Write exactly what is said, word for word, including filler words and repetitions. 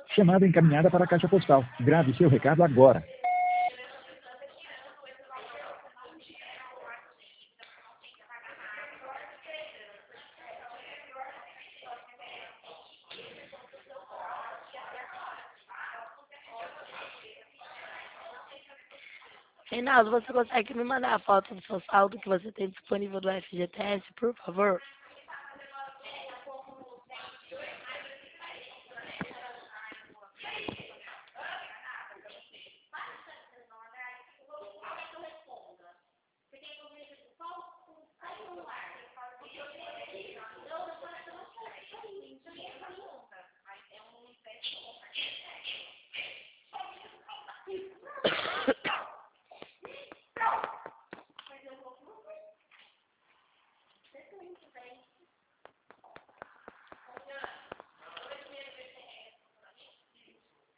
Chamada encaminhada para a caixa postal. Grave seu recado agora. Reinaldo, você consegue me mandar a foto do seu saldo que você tem disponível do F G T S, por favor?